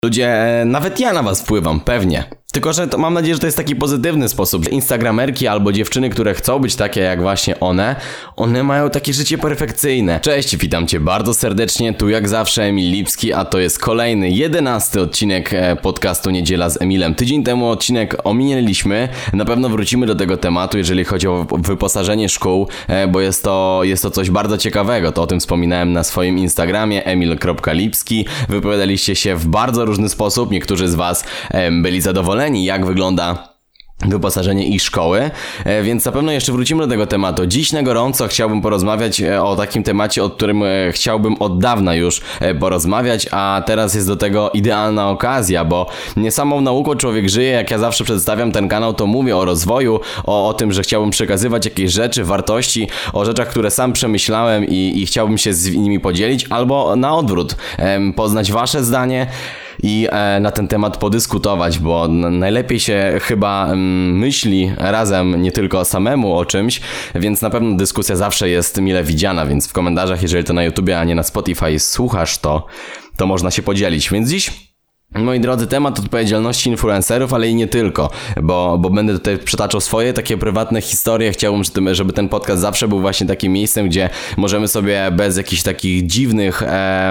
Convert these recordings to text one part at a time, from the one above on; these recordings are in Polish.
Ludzie, nawet ja na was wpływam, pewnie. Tylko, że mam nadzieję, że to jest taki pozytywny sposób. Instagramerki albo dziewczyny, które chcą być takie jak właśnie one mają takie życie perfekcyjne. Cześć, witam cię bardzo serdecznie, tu jak zawsze Emil Lipski, a to jest kolejny, 11 odcinek podcastu Niedziela z Emilem. Tydzień temu odcinek ominęliśmy, na pewno wrócimy do tego tematu, jeżeli chodzi o wyposażenie szkół, bo jest to coś bardzo ciekawego. To o tym wspominałem na swoim Instagramie, emil.lipski. Wypowiadaliście się w bardzo różny sposób, niektórzy z was byli zadowoleni, jak wygląda wyposażenie ich szkoły, więc na pewno jeszcze wrócimy do tego tematu. Dziś na gorąco chciałbym porozmawiać o takim temacie, o którym chciałbym od dawna już porozmawiać, a teraz jest do tego idealna okazja, bo nie samą nauką człowiek żyje. Jak ja zawsze przedstawiam ten kanał, to mówię o rozwoju, o tym, że chciałbym przekazywać jakieś rzeczy, wartości, o rzeczach, które sam przemyślałem i chciałbym się z nimi podzielić, albo na odwrót, poznać wasze zdanie i na ten temat podyskutować, bo najlepiej się chyba myśli razem, nie tylko samemu o czymś, więc na pewno dyskusja zawsze jest mile widziana, więc w komentarzach, jeżeli to na YouTubie, a nie na Spotify słuchasz, to można się podzielić. Więc dziś, moi drodzy, temat odpowiedzialności influencerów, ale i nie tylko, bo będę tutaj przytaczał swoje takie prywatne historie. Chciałbym, żeby ten podcast zawsze był właśnie takim miejscem, gdzie możemy sobie bez jakichś takich dziwnych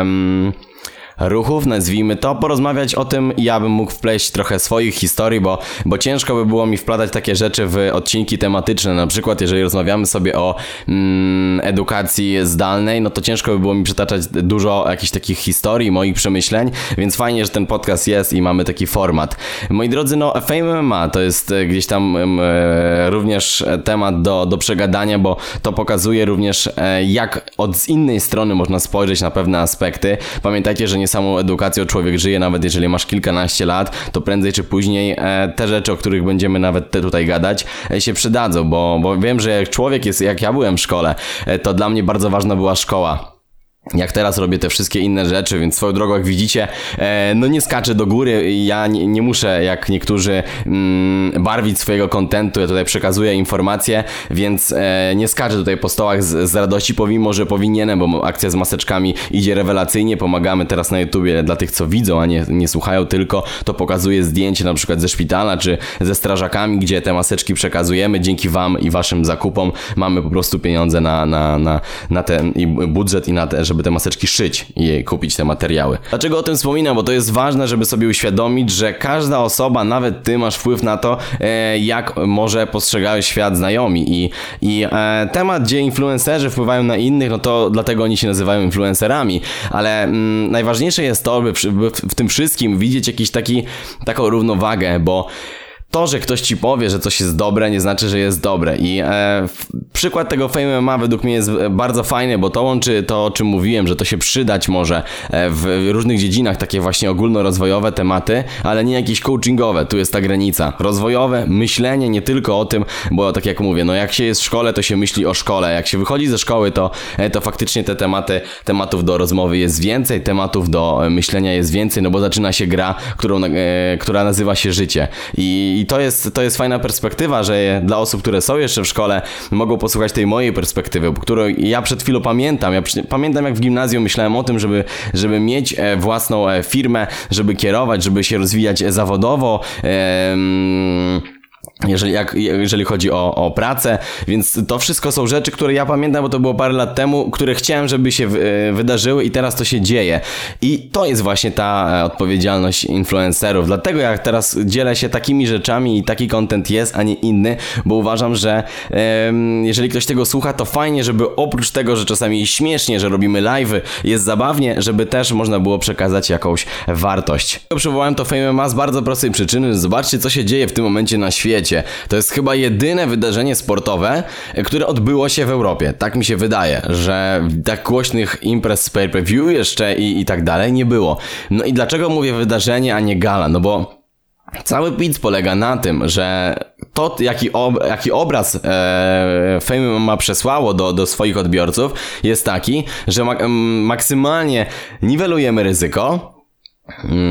ruchów, nazwijmy to, porozmawiać o tym. Ja bym mógł wpleść trochę swoich historii, bo ciężko by było mi wplatać takie rzeczy w odcinki tematyczne. Na przykład jeżeli rozmawiamy sobie o edukacji zdalnej, no to ciężko by było mi przytaczać dużo jakichś takich historii, moich przemyśleń, więc fajnie, że ten podcast jest i mamy taki format. Moi drodzy, no Fame MMA to jest gdzieś tam również temat do przegadania, bo to pokazuje również jak z innej strony można spojrzeć na pewne aspekty. Pamiętajcie, że nie samą edukacją człowiek żyje, nawet jeżeli masz kilkanaście lat, to prędzej czy później te rzeczy, o których będziemy nawet tutaj gadać, się przydadzą, bo wiem, że jak człowiek jest, jak ja byłem w szkole, to dla mnie bardzo ważna była szkoła. Jak teraz robię te wszystkie inne rzeczy, więc swoją drogą, jak widzicie, no nie skaczę do góry. Ja nie muszę, jak niektórzy, barwić swojego kontentu. Ja tutaj przekazuję informacje, więc nie skaczę tutaj po stołach z radości, pomimo że powinienem, bo akcja z maseczkami idzie rewelacyjnie. Pomagamy teraz na YouTubie dla tych, co widzą, a nie słuchają tylko. To pokazuję zdjęcie na przykład ze szpitala, czy ze strażakami, gdzie te maseczki przekazujemy. Dzięki wam i waszym zakupom mamy po prostu pieniądze na ten i budżet i na te, żeby te maseczki szyć i kupić te materiały. Dlaczego o tym wspominam? Bo to jest ważne, żeby sobie uświadomić, że każda osoba, nawet ty, masz wpływ na to, jak może postrzegają świat znajomi. I temat, gdzie influencerzy wpływają na innych, no to dlatego oni się nazywają influencerami. Ale najważniejsze jest to, by w tym wszystkim widzieć taką równowagę, bo to, że ktoś ci powie, że coś jest dobre, nie znaczy, że jest dobre. I przykład tego Fame MMA według mnie jest bardzo fajny, bo to łączy to, o czym mówiłem, że to się przydać może w różnych dziedzinach, takie właśnie ogólnorozwojowe tematy, ale nie jakieś coachingowe. Tu jest ta granica. Rozwojowe, myślenie nie tylko o tym, bo tak jak mówię, no jak się jest w szkole, to się myśli o szkole. Jak się wychodzi ze szkoły, to faktycznie te tematów do rozmowy jest więcej, tematów do myślenia jest więcej, no bo zaczyna się gra, która nazywa się życie. I to jest fajna perspektywa, że dla osób, które są jeszcze w szkole, mogą posłuchać tej mojej perspektywy, którą ja przed chwilą pamiętam. Ja pamiętam, jak w gimnazjum myślałem o tym, żeby mieć własną firmę, żeby kierować, żeby się rozwijać zawodowo, jeżeli chodzi o pracę, więc to wszystko są rzeczy, które ja pamiętam, bo to było parę lat temu, które chciałem, żeby się wydarzyły i teraz to się dzieje. I to jest właśnie ta odpowiedzialność influencerów. Dlatego ja teraz dzielę się takimi rzeczami i taki content jest, a nie inny, bo uważam, że jeżeli ktoś tego słucha, to fajnie, żeby oprócz tego, że czasami śmiesznie, że robimy live'y, jest zabawnie, żeby też można było przekazać jakąś wartość. Przywołałem to Fame MMA z bardzo prostej przyczyny. Zobaczcie, co się dzieje w tym momencie na świecie. To jest chyba jedyne wydarzenie sportowe, które odbyło się w Europie. Tak mi się wydaje, że tak głośnych imprez z pay-per-view jeszcze i tak dalej nie było. No i dlaczego mówię wydarzenie, a nie gala? No bo cały pitch polega na tym, że to, jaki obraz Fame ma przesłało do swoich odbiorców, jest taki, że maksymalnie niwelujemy ryzyko,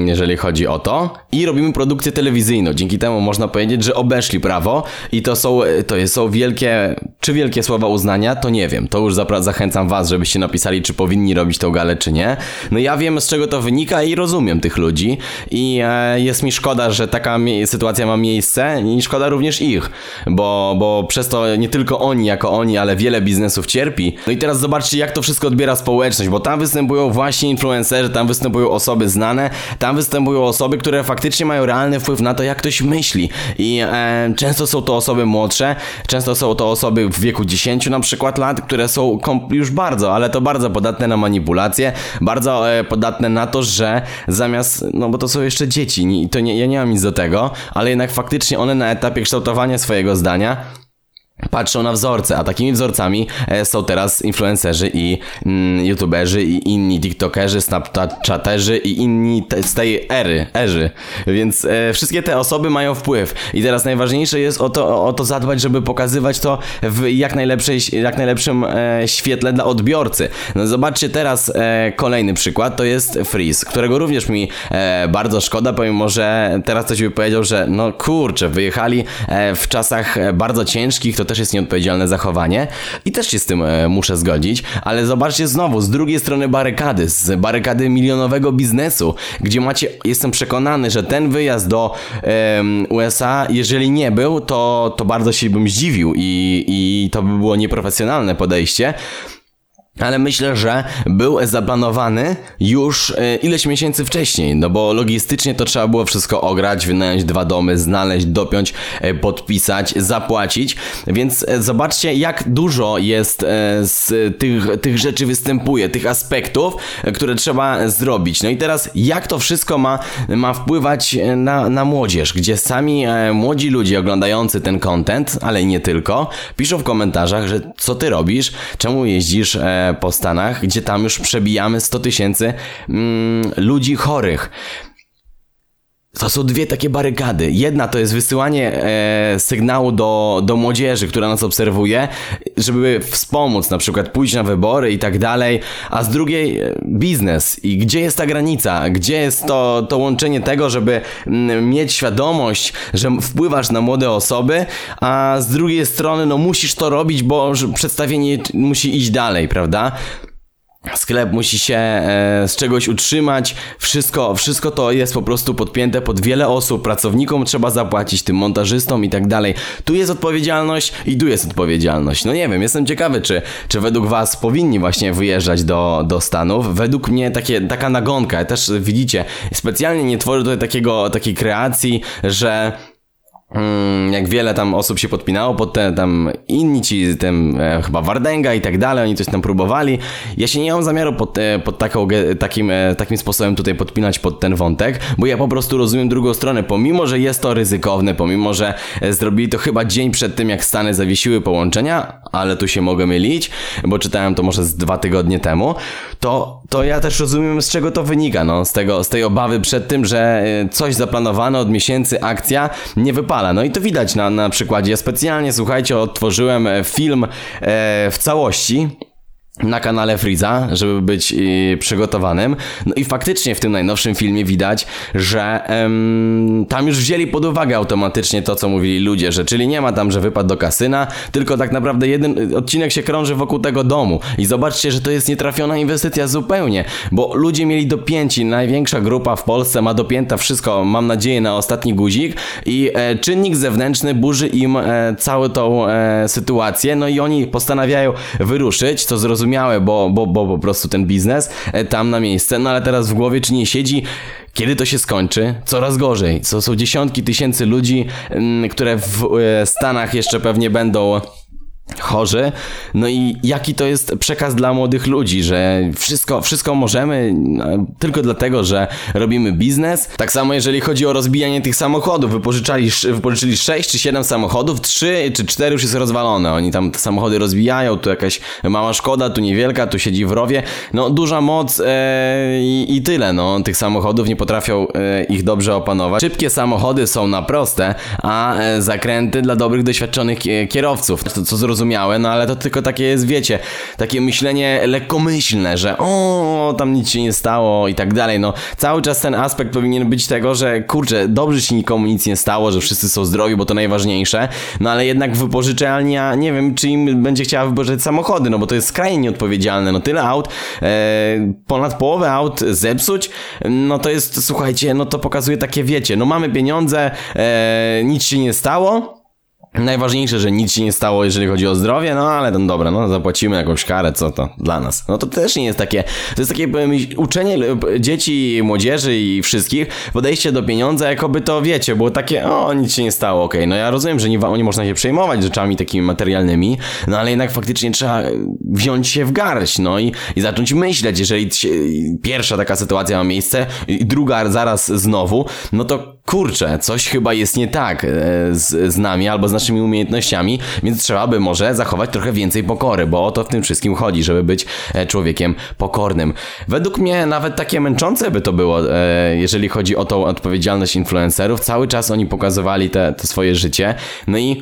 jeżeli chodzi o to. I robimy produkcję telewizyjną. Dzięki temu można powiedzieć, że obeszli prawo i to są wielkie słowa uznania, to nie wiem. To już zachęcam was, żebyście napisali, czy powinni robić tą galę, czy nie. No ja wiem, z czego to wynika i rozumiem tych ludzi i jest mi szkoda, że taka sytuacja ma miejsce i szkoda również ich, bo przez to nie tylko oni, ale wiele biznesów cierpi. No i teraz zobaczcie, jak to wszystko odbiera społeczność, bo tam występują właśnie influencerzy, tam występują osoby znane, tam występują osoby, które faktycznie mają realny wpływ na to, jak ktoś myśli i często są to osoby młodsze, często są to osoby w wieku 10 na przykład lat, które są już bardzo podatne na manipulacje, bardzo podatne na to, że zamiast, no bo to są jeszcze dzieci i to ja nie mam nic do tego, ale jednak faktycznie one na etapie kształtowania swojego zdania patrzą na wzorce, a takimi wzorcami są teraz influencerzy i youtuberzy i inni tiktokerzy, snapchatterzy i inni z tej ery. Więc wszystkie te osoby mają wpływ i teraz najważniejsze jest o to zadbać, żeby pokazywać to w jak najlepszym świetle dla odbiorcy. No zobaczcie teraz kolejny przykład, to jest Freeze, którego również mi bardzo szkoda, pomimo że teraz ktoś by powiedział, że no kurczę, wyjechali w czasach bardzo ciężkich, to też jest nieodpowiedzialne zachowanie i też się z tym muszę zgodzić, ale zobaczcie znowu, z drugiej strony z barykady milionowego biznesu, gdzie jestem przekonany, że ten wyjazd do USA, jeżeli nie był, to bardzo się bym zdziwił i to by było nieprofesjonalne podejście. Ale myślę, że był zaplanowany już ileś miesięcy wcześniej, no bo logistycznie to trzeba było wszystko ograć, wynająć 2 domy, znaleźć, dopiąć, podpisać, zapłacić, więc zobaczcie, jak dużo jest z tych rzeczy występuje, tych aspektów, które trzeba zrobić. No i teraz jak to wszystko ma wpływać na młodzież, gdzie sami młodzi ludzie oglądający ten content, ale nie tylko, piszą w komentarzach, że co ty robisz, czemu jeździsz po Stanach, gdzie tam już przebijamy 100 000 ludzi chorych. To są dwie takie barykady. Jedna to jest wysyłanie sygnału do młodzieży, która nas obserwuje, żeby wspomóc, na przykład pójść na wybory i tak dalej, a z drugiej biznes. I gdzie jest ta granica? Gdzie jest to łączenie tego, żeby mieć świadomość, że wpływasz na młode osoby, a z drugiej strony no musisz to robić, bo przedstawienie musi iść dalej, prawda? Sklep musi się z czegoś utrzymać, wszystko to jest po prostu podpięte pod wiele osób, pracownikom trzeba zapłacić, tym montażystom i tak dalej. Tu jest odpowiedzialność i tu jest odpowiedzialność. No nie wiem, jestem ciekawy, czy według was powinni właśnie wyjeżdżać do Stanów. Według mnie taka nagonka, też widzicie, specjalnie nie tworzę tutaj takiej kreacji, że jak wiele tam osób się podpinało pod tam inni ci, chyba Wardęga i tak dalej, oni coś tam próbowali. Ja się nie mam zamiaru pod takim sposobem tutaj podpinać pod ten wątek, bo ja po prostu rozumiem drugą stronę, pomimo że jest to ryzykowne, pomimo że zrobili to chyba dzień przed tym, jak Stany zawiesiły połączenia, ale tu się mogę mylić, bo czytałem to może z 2 tygodnie temu, to ja też rozumiem, z czego to wynika, no, z tej obawy przed tym, że coś zaplanowane od miesięcy, akcja nie wypada. No i to widać na przykładzie. Ja specjalnie, słuchajcie, odtworzyłem film w całości na kanale Freeza, żeby być przygotowanym. No i faktycznie w tym najnowszym filmie widać, że tam już wzięli pod uwagę automatycznie to, co mówili ludzie, że czyli nie ma tam, że wypadł do kasyna, tylko tak naprawdę jeden odcinek się krąży wokół tego domu. I zobaczcie, że to jest nietrafiona inwestycja zupełnie, bo ludzie mieli dopięci, największa grupa w Polsce ma dopięta wszystko, mam nadzieję, na ostatni guzik i czynnik zewnętrzny burzy im całą tą sytuację, no i oni postanawiają wyruszyć, co zrozumiałe, bo po prostu ten biznes tam na miejsce, no ale teraz w głowie czy nie siedzi, kiedy to się skończy? Coraz gorzej. To są dziesiątki tysięcy ludzi, które w Stanach jeszcze pewnie będą chorzy, no i jaki to jest przekaz dla młodych ludzi, że wszystko możemy tylko dlatego, że robimy biznes. Tak samo jeżeli chodzi o rozbijanie tych samochodów, wypożyczyli 6 czy 7 samochodów, 3 czy 4 już jest rozwalone, oni tam te samochody rozbijają, tu jakaś mała szkoda, tu niewielka, tu siedzi w rowie, no duża moc i tyle, no tych samochodów nie potrafią ich dobrze opanować. Szybkie samochody są na proste, a zakręty dla dobrych, doświadczonych kierowców, co zrozumiałe zrozumiałe, no ale to tylko takie jest, wiecie, takie myślenie lekkomyślne, że tam nic się nie stało i tak dalej, no cały czas ten aspekt powinien być tego, że kurczę, dobrze się nikomu nic nie stało, że wszyscy są zdrowi, bo to najważniejsze, no ale jednak wypożyczalnia, nie wiem, czy im będzie chciała wypożyczyć samochody, no bo to jest skrajnie nieodpowiedzialne, no tyle aut, ponad połowę aut zepsuć, no to jest, słuchajcie, no to pokazuje takie, wiecie, no mamy pieniądze, nic się nie stało. Najważniejsze, że nic się nie stało, jeżeli chodzi o zdrowie, no ale no dobra, no zapłacimy jakąś karę, co to dla nas. No to też nie jest takie, to jest takie uczenie dzieci, młodzieży i wszystkich, podejście do pieniądza, jakoby to, wiecie, było takie, nic się nie stało, okej. No ja rozumiem, że nie można się przejmować rzeczami takimi materialnymi, no ale jednak faktycznie trzeba wziąć się w garść, no i zacząć myśleć, jeżeli pierwsza taka sytuacja ma miejsce i druga zaraz znowu, no to kurczę, coś chyba jest nie tak z nami albo z naszymi umiejętnościami, więc trzeba by może zachować trochę więcej pokory, bo o to w tym wszystkim chodzi, żeby być człowiekiem pokornym. Według mnie nawet takie męczące by to było, jeżeli chodzi o tą odpowiedzialność influencerów. Cały czas oni pokazywali to swoje życie, no i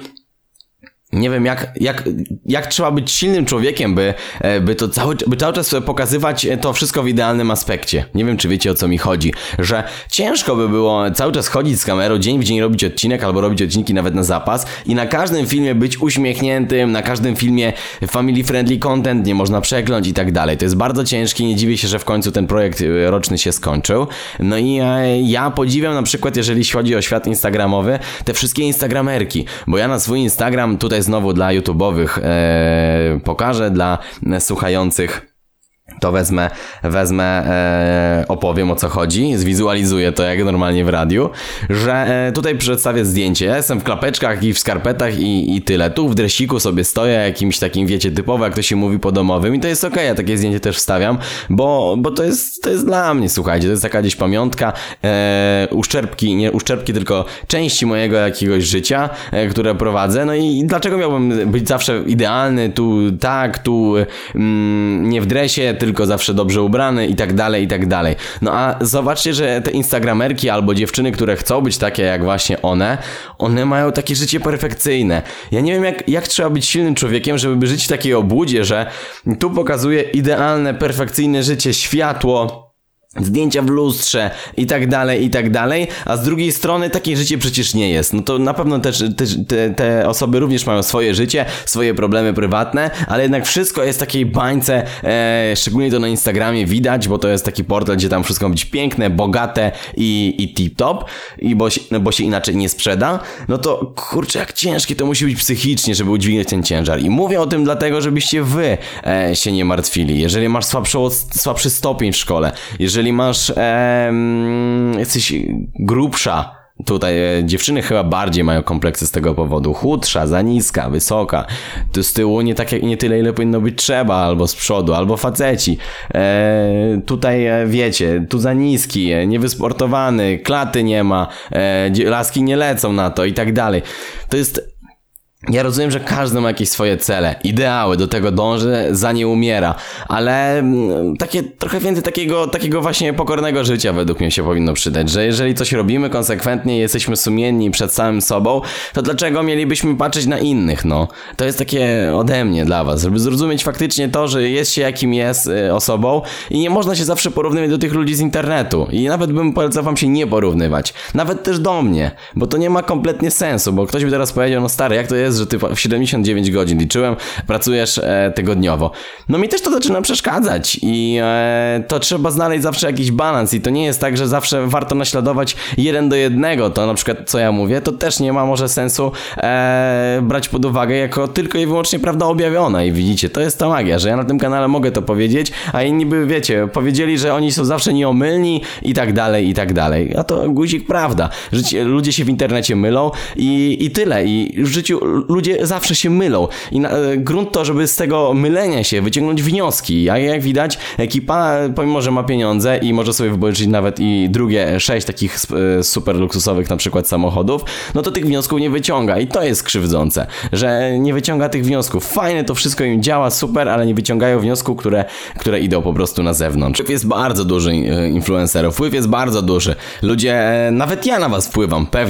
nie wiem, jak trzeba być silnym człowiekiem, by cały czas pokazywać to wszystko w idealnym aspekcie. Nie wiem, czy wiecie, o co mi chodzi. Że ciężko by było cały czas chodzić z kamerą, dzień w dzień robić odcinek, albo robić odcinki nawet na zapas i na każdym filmie być uśmiechniętym, na każdym filmie family friendly content, nie można przekląć i tak dalej. To jest bardzo ciężkie, nie dziwię się, że w końcu ten projekt roczny się skończył. No i ja podziwiam na przykład, jeżeli chodzi o świat instagramowy, te wszystkie instagramerki, bo ja na swój Instagram tutaj znowu dla YouTube'owych pokażę, dla słuchających to wezmę, opowiem, o co chodzi, zwizualizuję to jak normalnie w radiu, że tutaj przedstawię zdjęcie. Ja jestem w klapeczkach i w skarpetach i tyle. Tu w dresiku sobie stoję, jakimś takim, wiecie, typowo, jak to się mówi, po domowym i to jest okej, ja takie zdjęcie też wstawiam, bo to jest dla mnie, słuchajcie, to jest taka gdzieś pamiątka, nie uszczerbki, tylko części mojego jakiegoś życia, które prowadzę, no i dlaczego miałbym być zawsze idealny, tu nie w dresie, tylko zawsze dobrze ubrany i tak dalej, i tak dalej. No a zobaczcie, że te instagramerki albo dziewczyny, które chcą być takie jak właśnie one mają takie życie perfekcyjne. Ja nie wiem, jak trzeba być silnym człowiekiem, żeby żyć w takiej obłudzie, że tu pokazuje idealne, perfekcyjne życie, światło, zdjęcia w lustrze i tak dalej, a z drugiej strony takie życie przecież nie jest. No to na pewno też te osoby również mają swoje życie, swoje problemy prywatne, ale jednak wszystko jest w takiej bańce, szczególnie to na Instagramie widać, bo to jest taki portal, gdzie tam wszystko ma być piękne, bogate i tip-top, bo się inaczej nie sprzeda. No to kurczę, jak ciężkie to musi być psychicznie, żeby udźwignąć ten ciężar. I mówię o tym dlatego, żebyście wy się nie martwili. Jeżeli masz słabszy stopień w szkole, jeżeli masz jesteś grubsza, tutaj dziewczyny chyba bardziej mają kompleksy z tego powodu, chudsza, za niska, wysoka, to z tyłu nie tyle, ile powinno być trzeba, albo z przodu, albo faceci, tutaj wiecie, tu za niski, niewysportowany, klaty nie ma, laski nie lecą na to i tak dalej. To jest... Ja rozumiem, że każdy ma jakieś swoje cele, ideały, do tego dąży, za nie umiera, ale takie trochę więcej takiego właśnie pokornego życia według mnie się powinno przydać, że jeżeli coś robimy konsekwentnie i jesteśmy sumienni przed samym sobą, to dlaczego mielibyśmy patrzeć na innych, no? To jest takie ode mnie dla was, żeby zrozumieć faktycznie to, że jest się jakim jest osobą i nie można się zawsze porównywać do tych ludzi z internetu i nawet bym polecał wam się nie porównywać, nawet też do mnie, bo to nie ma kompletnie sensu, bo ktoś by teraz powiedział, no stary, jak to jest, że ty w 79 godzin liczyłem, pracujesz tygodniowo. No mi też to zaczyna przeszkadzać i to trzeba znaleźć zawsze jakiś balans i to nie jest tak, że zawsze warto naśladować 1:1, to na przykład co ja mówię, to też nie ma może sensu brać pod uwagę jako tylko i wyłącznie prawda objawiona i widzicie, to jest ta magia, że ja na tym kanale mogę to powiedzieć, a inni by, wiecie, powiedzieli, że oni są zawsze nieomylni i tak dalej, a to guzik prawda. Ludzie się w internecie mylą i tyle i w życiu ludzie zawsze się mylą i grunt to, żeby z tego mylenia się wyciągnąć wnioski, a jak widać ekipa, pomimo że ma pieniądze i może sobie wypożyczyć nawet i drugie 6 takich super luksusowych na przykład samochodów, no to tych wniosków nie wyciąga i to jest krzywdzące, że nie wyciąga tych wniosków. Fajne to wszystko im działa, super, ale nie wyciągają wniosków, które idą po prostu na zewnątrz. Wpływ jest bardzo duży influencerów, wpływ jest bardzo duży. Ludzie, nawet ja na was wpływam, pewnie.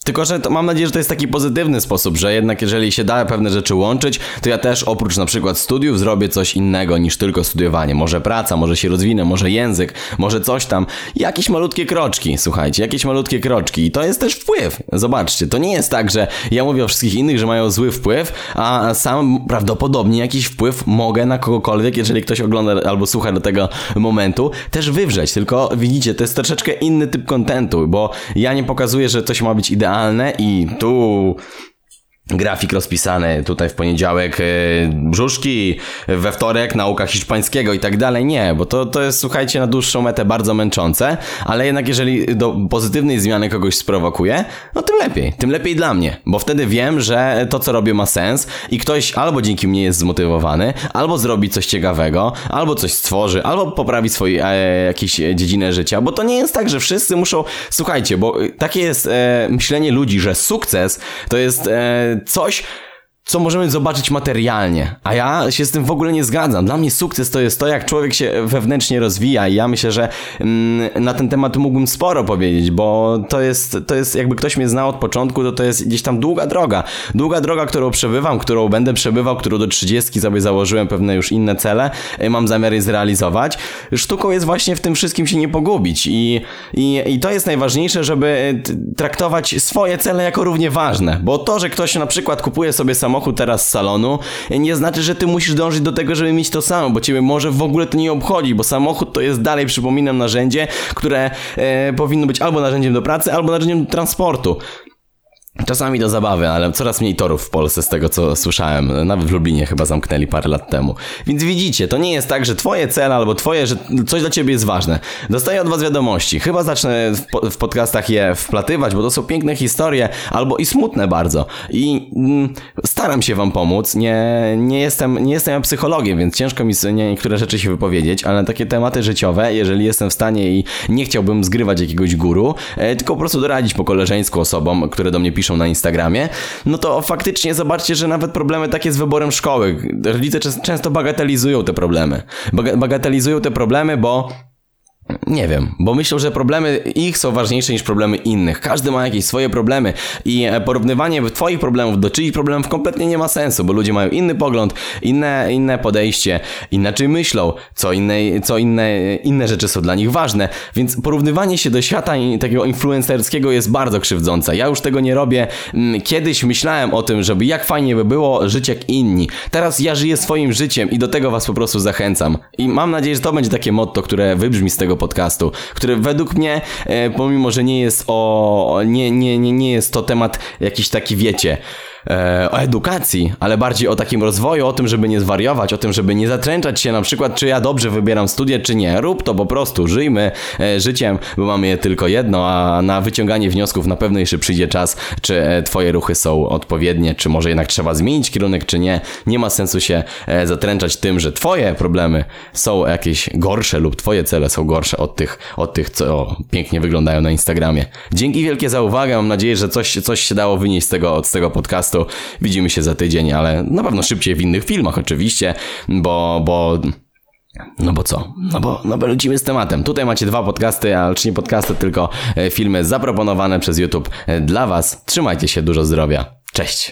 Tylko, że mam nadzieję, że to jest taki pozytywny sposób, że jednak jeżeli się da pewne rzeczy łączyć, to ja też oprócz na przykład studiów zrobię coś innego niż tylko studiowanie. Może praca, może się rozwinę, może język, może coś tam. Jakieś malutkie kroczki, słuchajcie, jakieś malutkie kroczki. I to jest też wpływ. Zobaczcie, to nie jest tak, że ja mówię o wszystkich innych, że mają zły wpływ, a sam prawdopodobnie jakiś wpływ mogę na kogokolwiek, jeżeli ktoś ogląda albo słucha do tego momentu, też wywrzeć. Tylko widzicie, to jest troszeczkę inny typ kontentu, bo ja nie pokazuję, że coś ma być idealne i tu grafik rozpisany, tutaj w poniedziałek brzuszki, we wtorek nauka hiszpańskiego i tak dalej. Nie, bo to jest, słuchajcie, na dłuższą metę bardzo męczące, ale jednak jeżeli do pozytywnej zmiany kogoś sprowokuje, no tym lepiej dla mnie, bo wtedy wiem, że to, co robię, ma sens i ktoś albo dzięki mnie jest zmotywowany, albo zrobi coś ciekawego, albo coś stworzy, albo poprawi swoje jakieś dziedzinę życia, bo to nie jest tak, że wszyscy muszą, słuchajcie, bo takie jest myślenie ludzi, że sukces to jest coś, co możemy zobaczyć materialnie, a ja się z tym w ogóle nie zgadzam. Dla mnie sukces to jest to, jak człowiek się wewnętrznie rozwija i ja myślę, że na ten temat mógłbym sporo powiedzieć, bo to jest jakby ktoś mnie znał od początku, to jest gdzieś tam długa droga, którą przebywam, którą będę przebywał, którą do 30 sobie założyłem pewne już inne cele, mam zamiar je zrealizować. Sztuką jest właśnie w tym wszystkim się nie pogubić i to jest najważniejsze, żeby traktować swoje cele jako równie ważne, bo to, że ktoś na przykład kupuje sobie samochód teraz z salonu, nie znaczy, że ty musisz dążyć do tego, żeby mieć to samo, bo ciebie może w ogóle to nie obchodzi, bo samochód to jest dalej, przypominam, narzędzie, które powinno być albo narzędziem do pracy, albo narzędziem do transportu. Czasami do zabawy, ale coraz mniej torów w Polsce z tego, co słyszałem. Nawet w Lublinie chyba zamknęli parę lat temu. Więc widzicie, to nie jest tak, że twoje cele albo że coś dla ciebie jest ważne. Dostaję od was wiadomości. Chyba zacznę w podcastach je wplatywać, bo to są piękne historie, albo i smutne bardzo. I staram się wam pomóc. Nie jestem psychologiem, więc ciężko mi niektóre rzeczy się wypowiedzieć, ale takie tematy życiowe, jeżeli jestem w stanie i nie chciałbym zgrywać jakiegoś guru, tylko po prostu doradzić po koleżeńsku osobom, które do mnie piszą na Instagramie, no to faktycznie zobaczcie, że nawet problemy takie z wyborem szkoły, rodzice często bagatelizują te problemy. Bagatelizują te problemy, bo nie wiem, bo myślą, że problemy ich są ważniejsze niż problemy innych. Każdy ma jakieś swoje problemy i porównywanie twoich problemów do czyichś problemów kompletnie nie ma sensu, bo ludzie mają inny pogląd, inne podejście, inaczej myślą, inne rzeczy są dla nich ważne, więc porównywanie się do świata takiego influencerskiego jest bardzo krzywdzące. Ja już tego nie robię. Kiedyś myślałem o tym, żeby jak fajnie by było żyć jak inni. Teraz ja żyję swoim życiem i do tego was po prostu zachęcam. I mam nadzieję, że to będzie takie motto, które wybrzmi z tego podcastu, który według mnie, pomimo że nie jest nie jest to temat jakiś taki, wiecie, o edukacji, ale bardziej o takim rozwoju, o tym, żeby nie zwariować, o tym, żeby nie zatręczać się na przykład, czy ja dobrze wybieram studia, czy nie. Rób to po prostu, żyjmy życiem, bo mamy je tylko jedno, a na wyciąganie wniosków na pewno jeszcze przyjdzie czas, czy twoje ruchy są odpowiednie, czy może jednak trzeba zmienić kierunek, czy nie. Nie ma sensu się zatręczać tym, że twoje problemy są jakieś gorsze lub twoje cele są gorsze od tych, co pięknie wyglądają na Instagramie. Dzięki wielkie za uwagę, mam nadzieję, że coś się dało wynieść z tego podcastu. Widzimy się za tydzień, ale na pewno szybciej w innych filmach oczywiście, bo lecimy z tematem. Tutaj macie 2 podcasty, ale czy nie podcasty, tylko filmy zaproponowane przez YouTube dla was. Trzymajcie się, dużo zdrowia. Cześć!